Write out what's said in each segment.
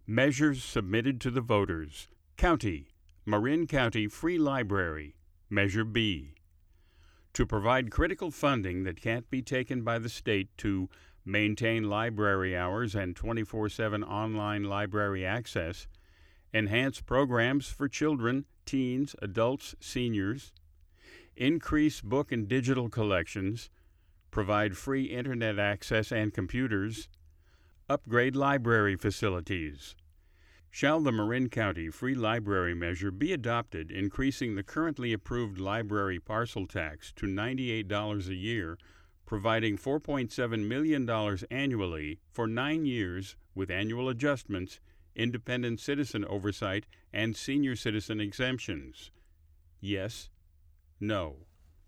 Measures submitted to the voters. County, Marin County Free Library, Measure B. To provide critical funding that can't be taken by the state to maintain library hours and 24/7 online library access, enhance programs for children, teens, adults, seniors, increase book and digital collections, provide free internet access and computers, upgrade library facilities. Shall the Marin County Free Library Measure be adopted, increasing the currently approved library parcel tax to $98 a year, providing $4.7 million annually for 9 years with annual adjustments, independent citizen oversight, and senior citizen exemptions? Yes. No.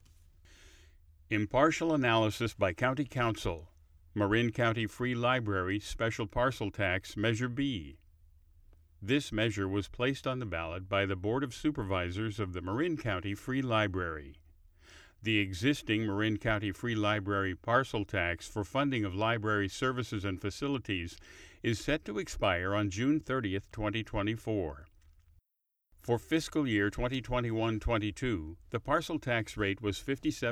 Impartial analysis by County Council. Marin County Free Library Special Parcel Tax Measure B. This measure was placed on the ballot by the Board of Supervisors of the Marin County Free Library. The existing Marin County Free Library parcel tax for funding of library services and facilities is set to expire on June 30, 2024. For fiscal year 2021-22, the parcel tax rate was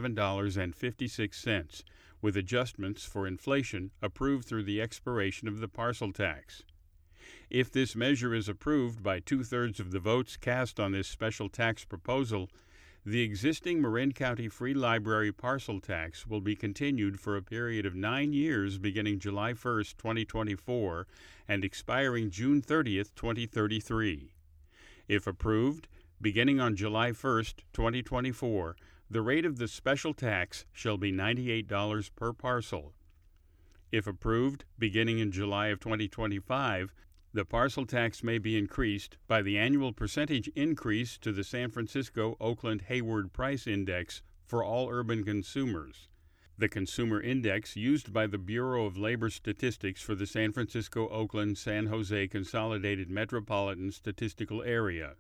$57.56, with adjustments for inflation approved through the expiration of the parcel tax. If this measure is approved by 2/3 of the votes cast on this special tax proposal, the existing Marin County Free Library parcel tax will be continued for a period of 9 years beginning July 1, 2024 and expiring June 30, 2033. If approved, beginning on July 1, 2024, the rate of the special tax shall be $98 per parcel. If approved, beginning in July of 2025, the parcel tax may be increased by the annual percentage increase to the San Francisco-Oakland-Hayward Price Index for all urban consumers. The consumer index used by the Bureau of Labor Statistics for the San Francisco-Oakland-San Jose Consolidated Metropolitan Statistical Area.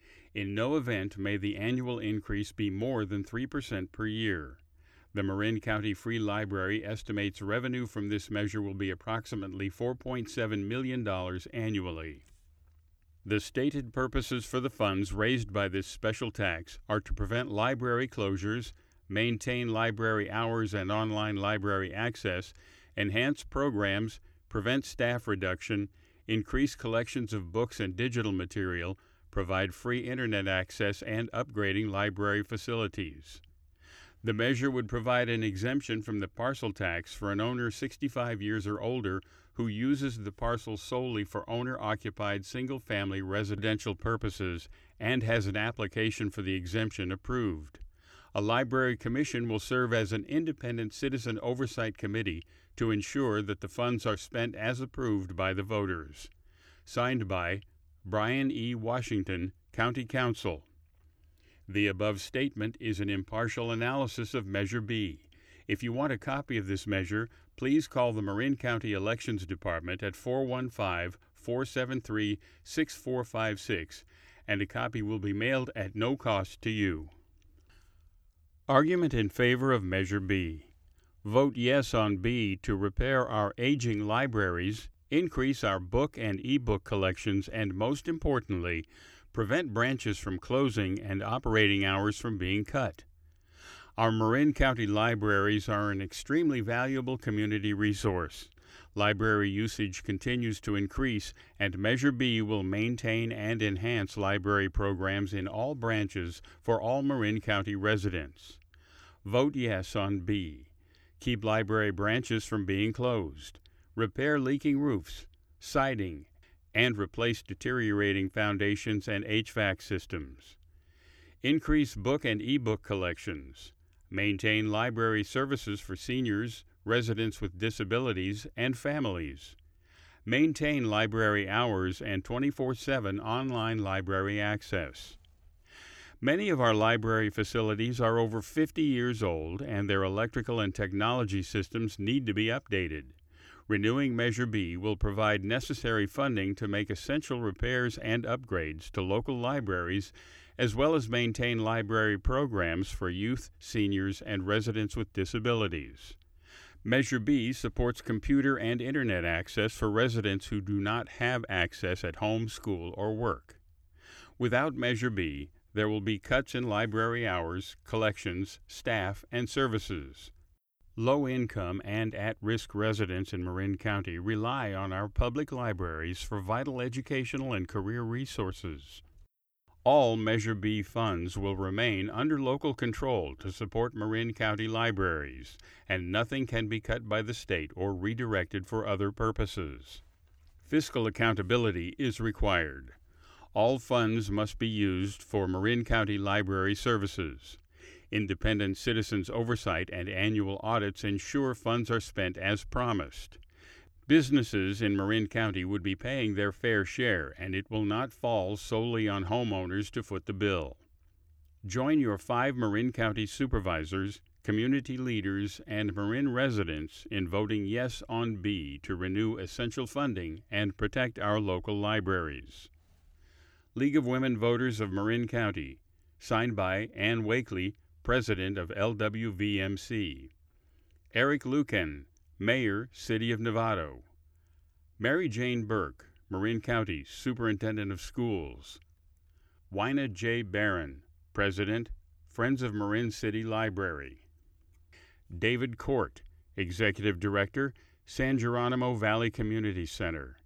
In no event may the annual increase be more than 3% per year. The Marin County Free Library estimates revenue from this measure will be approximately $4.7 million annually. The stated purposes for the funds raised by this special tax are to prevent library closures, maintain library hours and online library access, enhance programs, prevent staff reduction, increase collections of books and digital material, provide free internet access, and upgrading library facilities. The measure would provide an exemption from the parcel tax for an owner 65 years or older who uses the parcel solely for owner-occupied single-family residential purposes and has an application for the exemption approved. A library commission will serve as an independent citizen oversight committee to ensure that the funds are spent as approved by the voters. Signed by Brian E. Washington, County Council. The above statement is an impartial analysis of Measure B. If you want a copy of this measure, please call the Marin County Elections Department at 415-473-6456, and a copy will be mailed at no cost to you. Argument in favor of Measure B. Vote yes on B to repair our aging libraries, increase our book and e-book collections, and most importantly, prevent branches from closing and operating hours from being cut. Our Marin County libraries are an extremely valuable community resource. Library usage continues to increase, and Measure B will maintain and enhance library programs in all branches for all Marin County residents. Vote yes on B. Keep library branches from being closed. Repair leaking roofs, siding, and replace deteriorating foundations and HVAC systems. Increase book and e-book collections. Maintain library services for seniors, residents with disabilities, and families. Maintain library hours and 24/7 online library access. Many of our library facilities are over 50 years old, and their electrical and technology systems need to be updated. Renewing Measure B will provide necessary funding to make essential repairs and upgrades to local libraries, as well as maintain library programs for youth, seniors, and residents with disabilities. Measure B supports computer and internet access for residents who do not have access at home, school, or work. Without Measure B, there will be cuts in library hours, collections, staff, and services. Low-income and at-risk residents in Marin County rely on our public libraries for vital educational and career resources. All Measure B funds will remain under local control to support Marin County libraries, and nothing can be cut by the state or redirected for other purposes. Fiscal accountability is required. All funds must be used for Marin County library services. Independent citizens' oversight and annual audits ensure funds are spent as promised. Businesses in Marin County would be paying their fair share, and it will not fall solely on homeowners to foot the bill. Join your 5 Marin County supervisors, community leaders, and Marin residents in voting yes on B to renew essential funding and protect our local libraries. League of Women Voters of Marin County, signed by Ann Wakely, President of LWVMC. Eric Lucan, Mayor, City of Novato. Mary Jane Burke, Marin County Superintendent of Schools. Wina J. Barron, President, Friends of Marin City Library. David Court, Executive Director, San Geronimo Valley Community Center.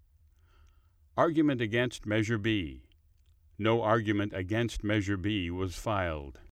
Argument against Measure B. No argument against Measure B was filed.